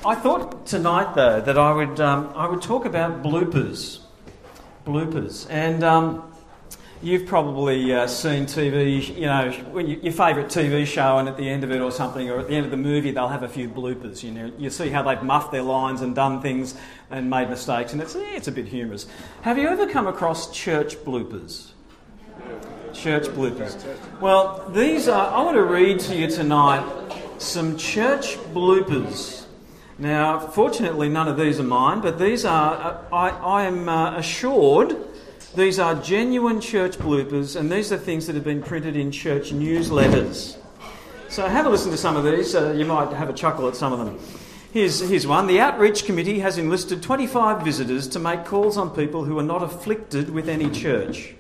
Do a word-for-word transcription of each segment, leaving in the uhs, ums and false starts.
I thought tonight, though, that I would um, I would talk about bloopers, bloopers, and um, you've probably uh, seen T V, you know, when you, your favourite T V show, and at the end of it or something, or at the end of the movie, they'll have a few bloopers. You know, you see how they've muffed their lines and done things and made mistakes, and it's eh, it's a bit humorous. Have you ever come across church bloopers? Church bloopers. Well, these are. I want to read to you tonight some church bloopers. Now, fortunately, none of these are mine, but these are, I, I am uh, assured, these are genuine church bloopers, and these are things that have been printed in church newsletters. So have a listen to some of these. Uh, you might have a chuckle at some of them. Here's, here's one. The Outreach Committee has enlisted twenty-five visitors to make calls on people who are not afflicted with any church.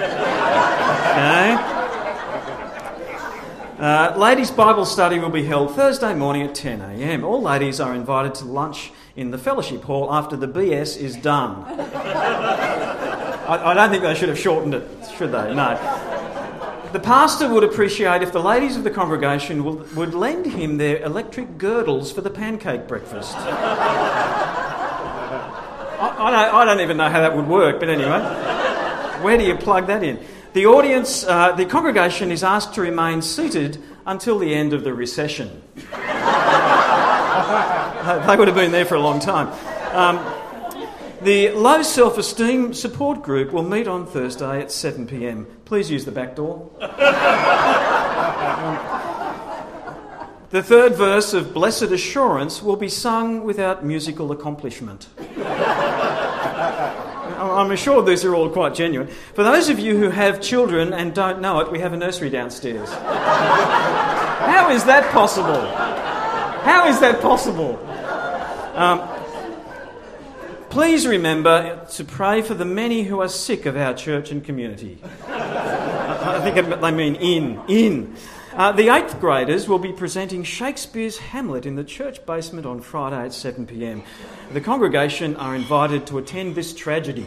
Okay? Uh, ladies' Bible study will be held Thursday morning at ten a.m. All ladies are invited to lunch in the fellowship hall after the B S is done. I, I don't think they should have shortened it, should they? No. The pastor would appreciate if the ladies of the congregation would, would lend him their electric girdles for the pancake breakfast. I, I, don't, I don't even know how that would work, but anyway. Where do you plug that in? The audience, uh, the congregation is asked to remain seated until the end of the recession. They would have been there for a long time. Um, the low self-esteem support group will meet on Thursday at seven p.m. Please use the back door. um, the third verse of Blessed Assurance will be sung without musical accomplishment. I'm assured these are all quite genuine. For those of you who have children and don't know it, we have a nursery downstairs. How is that possible? How is that possible? Um, please remember to pray for the many who are sick of our church and community. I think they mean in, in. Uh, the eighth graders will be presenting Shakespeare's Hamlet in the church basement on Friday at seven p.m. The congregation are invited to attend this tragedy.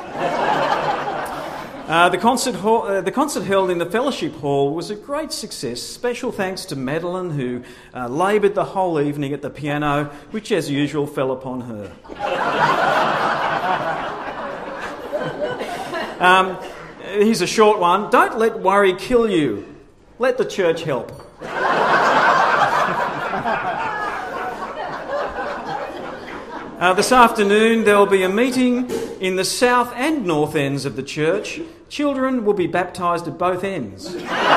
Uh, the, concert hall, uh, the concert held in the fellowship hall was a great success. Special thanks to Madeline, who uh, laboured the whole evening at the piano, which as usual fell upon her. um, here's a short one. Don't let worry kill you. Let the church help. uh, this afternoon there will be a meeting in the south and north ends of the church. Children will be baptised at both ends.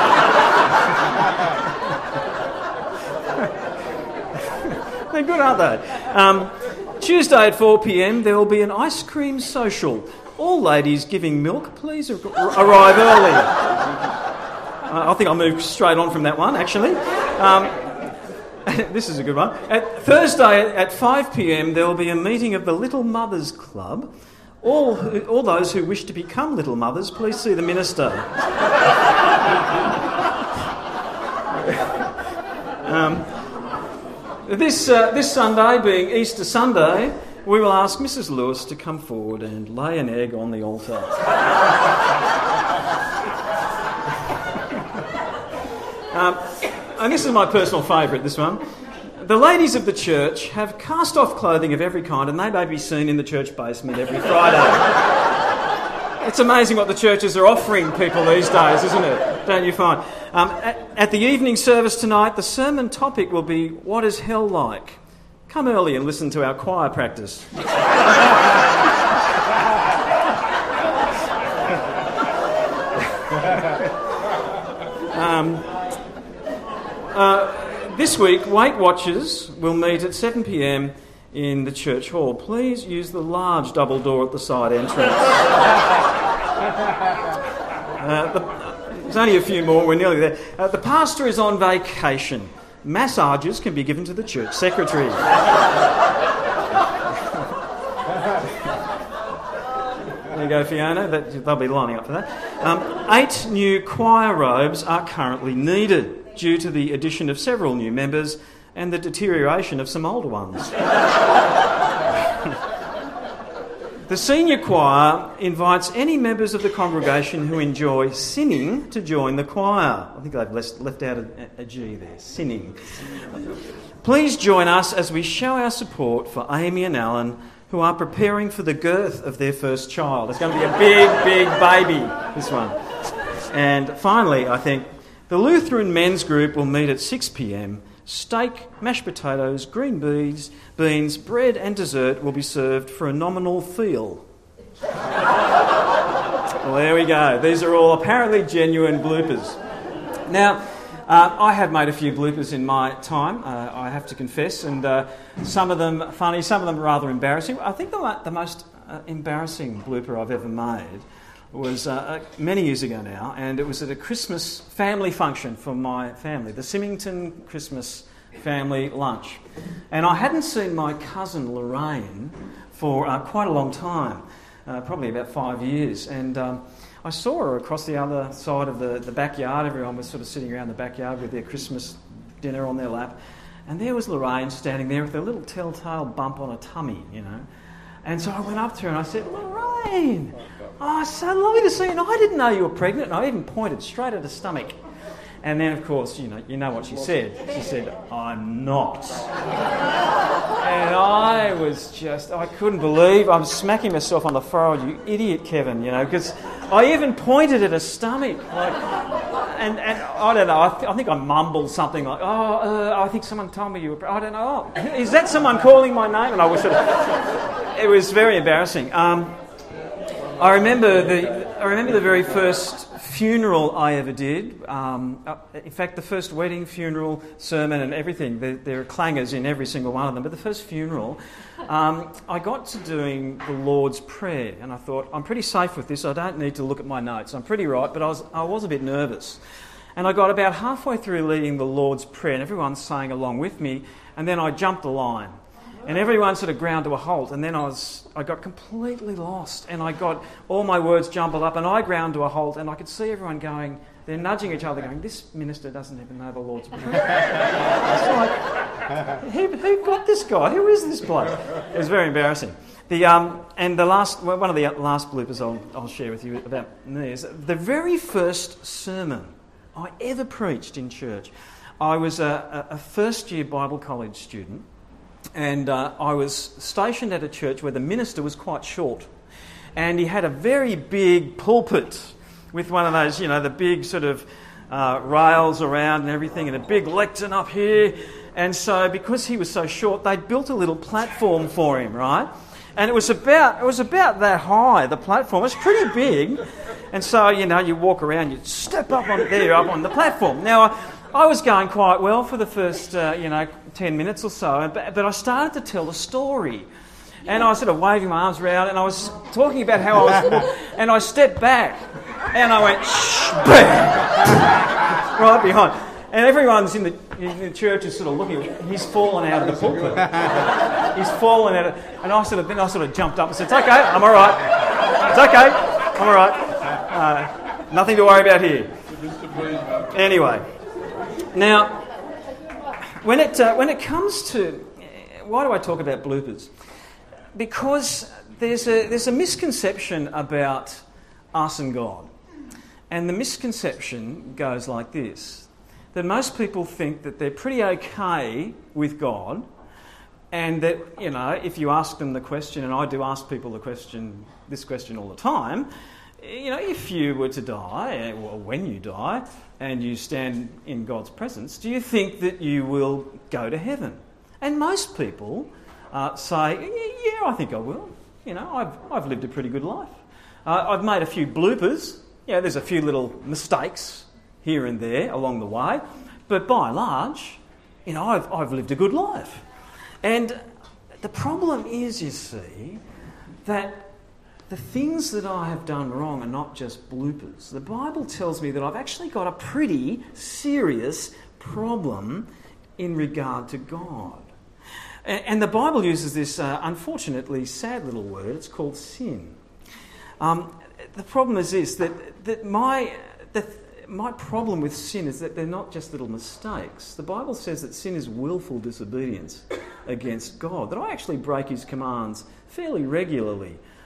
They're good, aren't they? Um, Tuesday at four p.m. there will be an ice cream social. All ladies giving milk, please ar- arrive early. I think I'll move straight on from that one, actually. Um, this is a good one. At Thursday at five p.m, there will be a meeting of the Little Mothers Club. All, all those who wish to become little mothers, please see the minister. um, this, uh, this Sunday, being Easter Sunday, we will ask Missus Lewis to come forward and lay an egg on the altar. Um, and this is my personal favourite, this one. The ladies of the church have cast-off clothing of every kind, and they may be seen in the church basement every Friday. It's amazing what the churches are offering people these days, isn't it? Don't you find? Um, at, at the evening service tonight, the sermon topic will be, what is hell like? Come early and listen to our choir practice. um... Uh, this week, Weight Watchers will meet at seven p.m. in the church hall. Please use the large double door at the side entrance. uh, the, there's only a few more, we're nearly there. Uh, the pastor is on vacation. Massages can be given to the church secretary. There you go, Fiona. That, they'll be lining up for that. Um, eight new choir robes are currently needed due to the addition of several new members and the deterioration of some older ones. The senior choir invites any members of the congregation who enjoy sinning to join the choir. I think they've left, left out a, a G there, sinning. Please join us as we show our support for Amy and Alan, who are preparing for the birth of their first child. It's going to be a big, big baby, this one. And finally, I think, the Lutheran men's group will meet at six p.m. Steak, mashed potatoes, green beans, beans, bread and dessert will be served for a nominal feel. Well, there we go. These are all apparently genuine bloopers. Now, uh, I have made a few bloopers in my time, uh, I have to confess, and uh, some of them funny, some of them rather embarrassing. I think the, the most uh, embarrassing blooper I've ever made was uh, many years ago now, and it was at a Christmas family function for my family, the Symington Christmas family lunch. And I hadn't seen my cousin Lorraine for uh, quite a long time, uh, probably about five years. And um, I saw her across the other side of the, the backyard. Everyone was sort of sitting around the backyard with their Christmas dinner on their lap. And there was Lorraine standing there with a little telltale bump on her tummy, you know. And so I went up to her and I said, "Lorraine, oh, so lovely to see you. And I didn't know you were pregnant." And I even pointed straight at her stomach. And then, of course, you know, you know what she said. She said, "I'm not." And I was just, I couldn't believe, I was smacking myself on the forehead, "You idiot, Kevin," you know, because I even pointed at her stomach. Like, and, and I don't know, I, th- I think I mumbled something like, "Oh, uh, I think someone told me you were," I don't know, oh, is that someone calling my name? And I was sort of, it was very embarrassing. Um, I remember the I remember the very first funeral I ever did. Um, in fact, the first wedding, funeral, sermon and everything, there, there are clangers in every single one of them. But the first funeral, um, I got to doing the Lord's Prayer, and I thought, I'm pretty safe with this. I don't need to look at my notes. I'm pretty right, but I was I was a bit nervous. And I got about halfway through leading the Lord's Prayer, and everyone's saying along with me, and then I jumped the line. And everyone sort of ground to a halt, and then I was, I got completely lost, and I got all my words jumbled up, and I ground to a halt, and I could see everyone going, they're nudging each other, going, "This minister doesn't even know the Lord's Prayer." It's like, who, who got this guy? Who is this bloke? It was very embarrassing. The um, and the last, well, one of the last bloopers I'll, I'll share with you about me is the very first sermon I ever preached in church. I was a, a first-year Bible college student. And uh, I was stationed at a church where the minister was quite short. And he had a very big pulpit with one of those, you know, the big sort of uh, rails around and everything, and a big lectern up here. And so because he was so short, they'd built a little platform for him, right? And it was about it was about that high, the platform. It was pretty big. And so, you know, you walk around, you step up on there, up on the platform. Now, I, I was going quite well for the first, uh, you know, ten minutes or so, but, but I started to tell a story. And I was sort of waving my arms around, and I was talking about how I was... And I stepped back, and I went, shh, bam, right behind. And everyone's in the, in the church is sort of looking. He's fallen out of the pulpit. He's fallen out of... And I sort of, then I sort of jumped up and said, "It's okay, I'm all right. It's okay, I'm all right. Uh, nothing to worry about here." Anyway, now, when it uh, when it comes to... Why do I talk about bloopers? Because there's a there's a misconception about us and God. And the misconception goes like this: that most people think that they're pretty okay with God, and that, you know, if you ask them the question, and I do ask people the question, this question all the time, you know, if you were to die, or when you die, and you stand in God's presence, do you think that you will go to heaven? And most people uh, say, yeah, I think I will. You know, I've I've lived a pretty good life. Uh, I've made a few bloopers. Yeah, there's a few little mistakes here and there along the way, but by and large, you know, I've I've lived a good life. And the problem is, you see, that the things that I have done wrong are not just bloopers. The Bible tells me that I've actually got a pretty serious problem in regard to God. And the Bible uses this uh, unfortunately sad little word. It's called sin. Um, the problem is this, that, that my, that my problem with sin is that they're not just little mistakes. The Bible says that sin is willful disobedience against God, that I actually break his commands fairly regularly.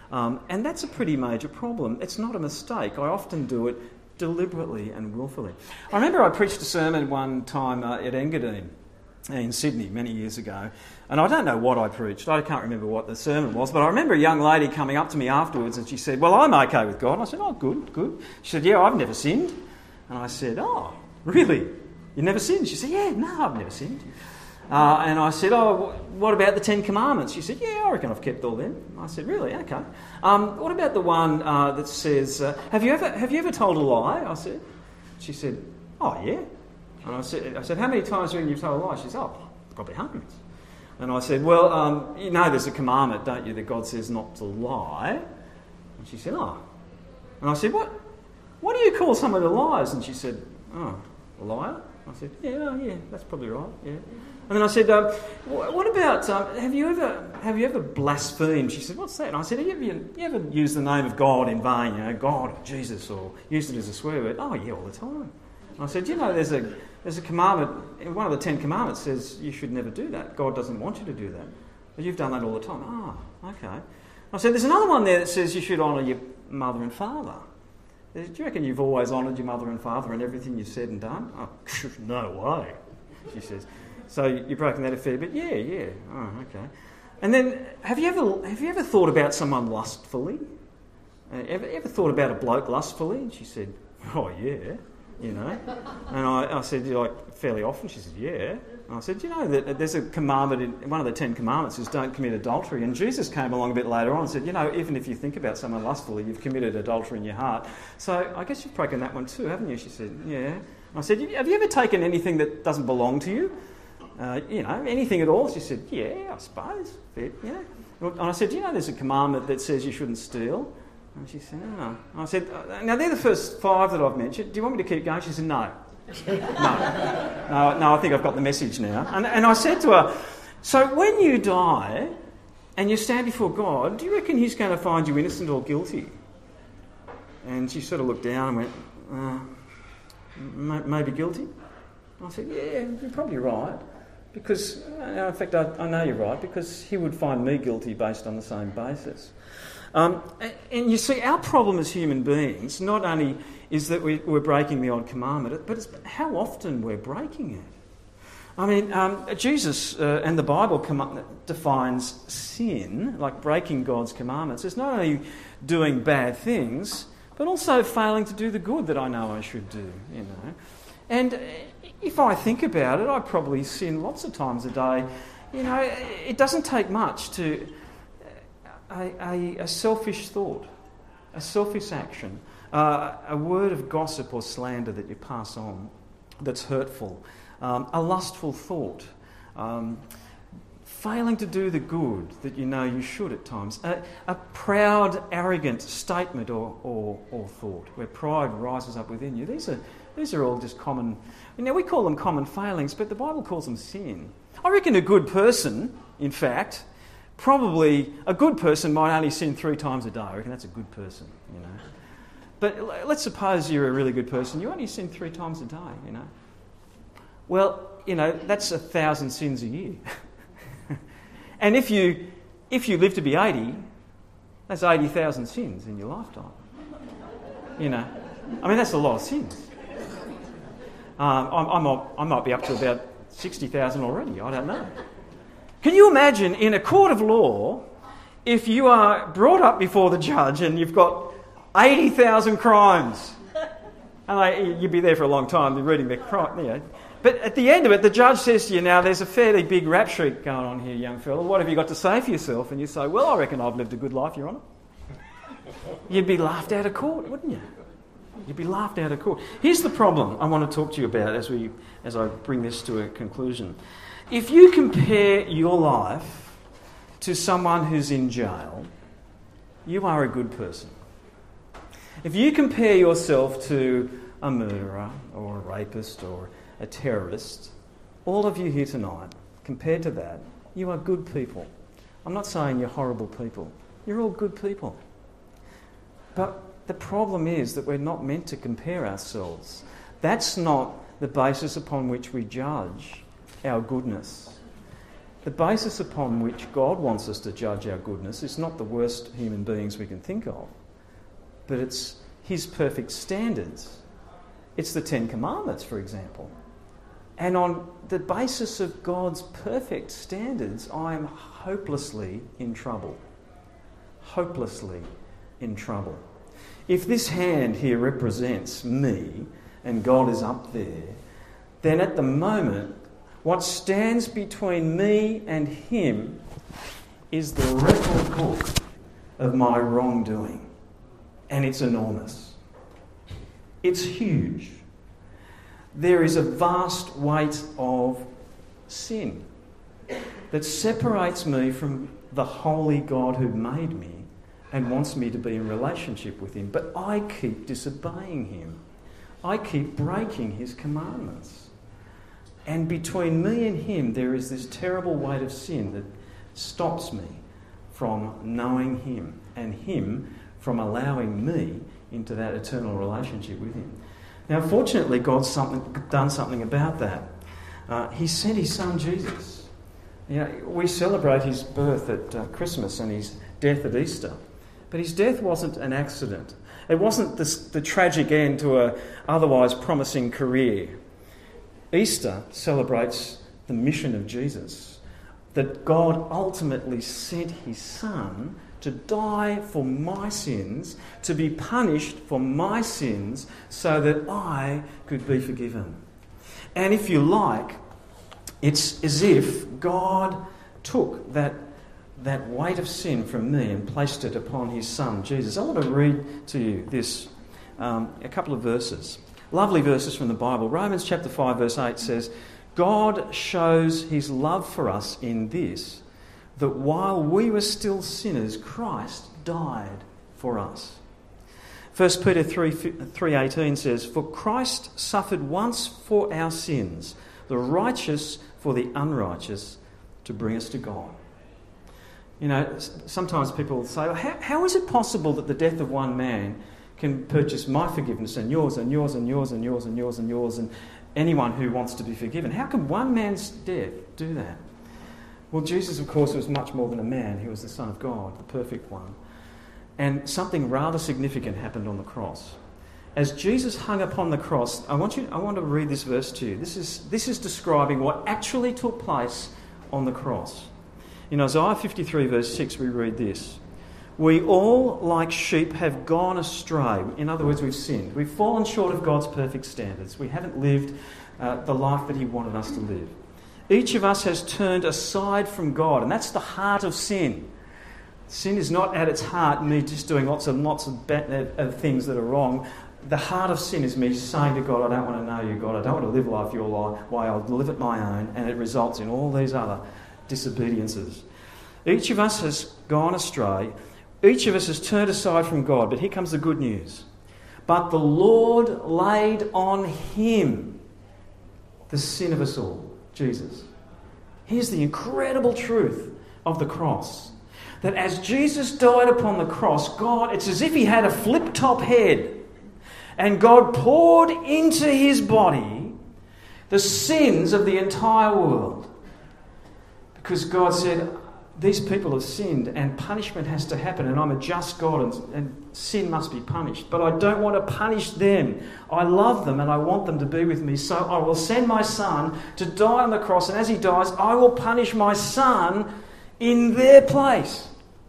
Um, and that's a pretty major problem. It's not a mistake. I often do it deliberately and willfully. I remember I preached a sermon one time uh, at Engadine in Sydney many years ago, and I don't know what I preached. I can't remember what the sermon was, but I remember a young lady coming up to me afterwards and she said, "Well, I'm okay with God." And I said, "Oh, good, good." She said, "Yeah, I've never sinned." And I said, "Oh, really? You never sinned?" She said, "Yeah, no, I've never sinned." Uh, and I said, "Oh, what about the Ten Commandments?" She said, "Yeah, I reckon I've kept all them." I said, "Really? Okay. Um, what about the one uh, that says, uh, have you ever have you ever told a lie?" I said. She said, "Oh, yeah." And I said, I said, "How many times have you told a lie?" She said, "Oh, probably hundreds." And I said, "Well, um, you know there's a commandment, don't you, that God says not to lie?" And she said, "Oh." And I said, "What What do you call someone who lies?" And she said, "Oh, a liar?" I said, "Yeah, oh, yeah, that's probably right, yeah." And then I said, um, "What about, um, have you ever have you ever blasphemed?" She said, "What's that?" And I said, have you, ever, you ever used the name of God in vain, you know, God or Jesus, or used it as a swear word?" "Oh, yeah, all the time." And I said, "You know, there's a there's a commandment, one of the Ten Commandments says you should never do that. God doesn't want you to do that. But you've done that all the time." "Ah, okay." I said, "There's another one there that says you should honour your mother and father. Do you reckon you've always honoured your mother and father in everything you've said and done?" "Oh, no way," she says. "So you've broken that a fair bit?" "Yeah, yeah." "Oh, okay." And then, have you ever have you ever thought about someone lustfully? Uh, ever ever thought about a bloke lustfully? And she said, "Oh, yeah, you know." And I, I said, like, fairly often? She said, "Yeah." And I said, "You know that there's a commandment, in, one of the Ten Commandments is don't commit adultery." And Jesus came along a bit later on and said, "You know, even if you think about someone lustfully, you've committed adultery in your heart. So I guess you've broken that one too, haven't you?" She said, "Yeah." And I said, "Have you ever taken anything that doesn't belong to you? Uh, you know, anything at all?" She said, "Yeah, I suppose. Fair, you know." And I said, "Do you know there's a commandment that says you shouldn't steal?" And she said, "Oh." And I said, "Now they're the first five that I've mentioned. Do you want me to keep going?" She said, "No. no. no. No, I think I've got the message now." And, and I said to her, "So when you die and you stand before God, do you reckon he's going to find you innocent or guilty?" And she sort of looked down and went, uh, m- maybe guilty. I said, "Yeah, you're probably right. Because, uh, in fact, I, I know you're right, because he would find me guilty based on the same basis." Um, and, and you see, our problem as human beings not only is that we, we're breaking the odd commandment, but it's how often we're breaking it. I mean, um, Jesus uh, and the Bible com- defines sin, like breaking God's commandments, as not only doing bad things, but also failing to do the good that I know I should do, you know. And if I think about it, I probably sin lots of times a day. You know, it doesn't take much to... A, a, a selfish thought, a selfish action, uh, a word of gossip or slander that you pass on that's hurtful, um, a lustful thought, um, failing to do the good that you know you should at times, a, a proud, arrogant statement or, or, or thought where pride rises up within you. These are these are all just common. Now we call them common failings, but the Bible calls them sin. I reckon a good person, in fact, probably a good person might only sin three times a day. I reckon that's a good person, you know. But let's suppose you're a really good person. You only sin three times a day, you know. Well, you know, that's a thousand sins a year. And if you if you live to be eighty, that's eighty thousand sins in your lifetime. You know, I mean, that's a lot of sins. Um, I, I, might, I might be up to about sixty thousand already. I don't know. Can you imagine in a court of law if you are brought up before the judge and you've got eighty thousand crimes? And I, you'd be there for a long time, be reading the crime, you know. But at the end of it, the judge says to you, "Now, there's a fairly big rap sheet going on here, young fella. What have you got to say for yourself?" And you say, "Well, I reckon I've lived a good life, Your Honour." You'd be laughed out of court, wouldn't you? You'd be laughed out of court. Here's the problem I want to talk to you about as we, as I bring this to a conclusion. If you compare your life to someone who's in jail, you are a good person. If you compare yourself to a murderer or a rapist or a terrorist, all of you here tonight, compared to that, you are good people. I'm not saying you're horrible people. You're all good people. But the problem is that we're not meant to compare ourselves. That's not the basis upon which we judge our goodness. the basis upon which God wants us to judge our goodness is not the worst human beings we can think of, but it's his perfect standards. It's the Ten Commandments, for example. And on the basis of God's perfect standards, I am hopelessly in trouble. Hopelessly in trouble. If this hand here represents me and God is up there, then at the moment, what stands between me and him is the record book of my wrongdoing. And it's enormous. It's huge. There is a vast weight of sin that separates me from the holy God who made me and wants me to be in relationship with him. But I keep disobeying him. I keep breaking his commandments. And between me and him, there is this terrible weight of sin that stops me from knowing him and him from allowing me into that eternal relationship with him. Now, fortunately, God's something, done something about that. Uh, he sent his son Jesus. You know, we celebrate his birth at uh, Christmas and his death at Easter. But his death wasn't an accident. It wasn't this, the tragic end to a otherwise promising career. Easter celebrates the mission of Jesus, that God ultimately sent his son to die for my sins, to be punished for my sins, so that I could be forgiven. And if you like, it's as if God took that, that weight of sin from me and placed it upon his son, Jesus. I want to read to you this, um, a couple of verses. Lovely verses from the Bible. Romans chapter five verse eight says, God shows his love for us in this, that while we were still sinners, Christ died for us. First Peter three eighteen says, for Christ suffered once for our sins, the righteous for the unrighteous, to bring us to God. You know, sometimes people say, how, how is it possible that the death of one man can purchase my forgiveness and yours and yours and yours and yours and yours and yours and anyone who wants to be forgiven? How can one man's death do that? Well, Jesus, of course, was much more than a man. He was the Son of God, the perfect one. And something rather significant happened on the cross. As Jesus hung upon the cross, I want you, I want to read this verse to you. This is, this is describing what actually took place on the cross. In Isaiah fifty-three verse six, we read this. We all, like sheep, have gone astray. In other words, we've sinned. We've fallen short of God's perfect standards. We haven't lived uh, the life that he wanted us to live. Each of us has turned aside from God, and that's the heart of sin. Sin is not at its heart me just doing lots and lots of, bad, of things that are wrong. The heart of sin is me saying to God, I don't want to know you, God. I don't want to live life your life. Why, I'll live it my own, and it results in all these other disobediences. Each of us has gone astray. Each of us has turned aside from God, but here comes the good news. But the Lord laid on him the sin of us all, Jesus. Here's the incredible truth of the cross. That as Jesus died upon the cross, God, it's as if he had a flip-top head, and God poured into his body the sins of the entire world. Because God said, these people have sinned and punishment has to happen, and I'm a just God and, and sin must be punished. But I don't want to punish them. I love them and I want them to be with me. So I will send my son to die on the cross, and as he dies, I will punish my son in their place.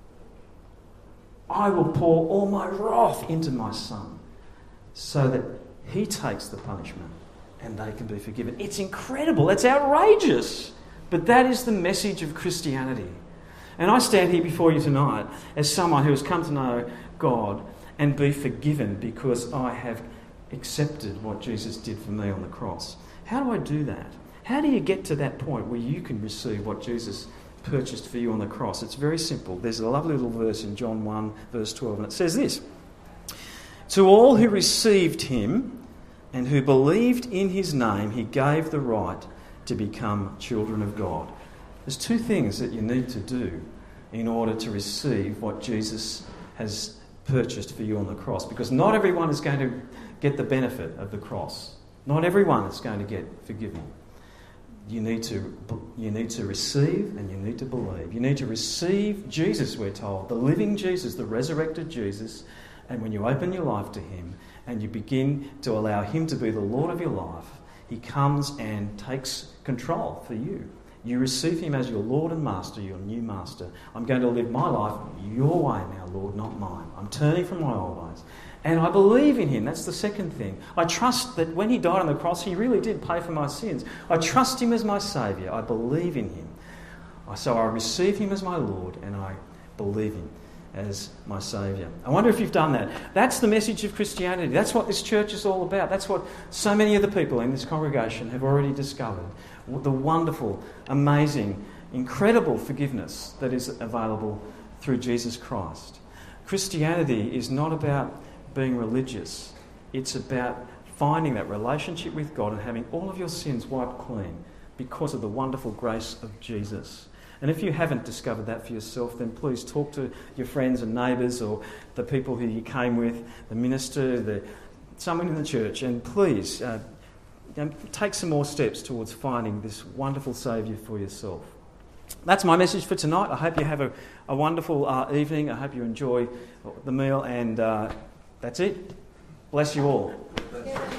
I will pour all my wrath into my son so that he takes the punishment and they can be forgiven. It's incredible. It's outrageous. But that is the message of Christianity. And I stand here before you tonight as someone who has come to know God and be forgiven because I have accepted what Jesus did for me on the cross. How do I do that? How do you get to that point where you can receive what Jesus purchased for you on the cross? It's very simple. There's a lovely little verse in John one, verse twelve, and it says this. To all who received him and who believed in his name, he gave the right to become children of God. There's two things that you need to do in order to receive what Jesus has purchased for you on the cross, because not everyone is going to get the benefit of the cross. Not everyone is going to get forgiven. you need to you need to receive and you need to believe. You need to receive Jesus, we're told, the living Jesus, the resurrected Jesus, and when you open your life to him and you begin to allow him to be the Lord of your life, he comes and takes control for you. You receive him as your Lord and Master, your new Master. I'm going to live my life your way now, Lord, not mine. I'm turning from my old ways. And I believe in him. That's the second thing. I trust that when he died on the cross, he really did pay for my sins. I trust him as my Saviour. I believe in him. So I receive him as my Lord and I believe him as my Saviour. I wonder if you've done that. That's the message of Christianity. That's what this church is all about. That's what so many of the people in this congregation have already discovered. The wonderful, amazing, incredible forgiveness that is available through Jesus Christ. Christianity is not about being religious. It's about finding that relationship with God and having all of your sins wiped clean because of the wonderful grace of Jesus. And if you haven't discovered that for yourself, then please talk to your friends and neighbours or the people who you came with, the minister, the someone in the church, and please uh, you know, take some more steps towards finding this wonderful Saviour for yourself. That's my message for tonight. I hope you have a, a wonderful uh, evening. I hope you enjoy the meal, and uh, that's it. Bless you all.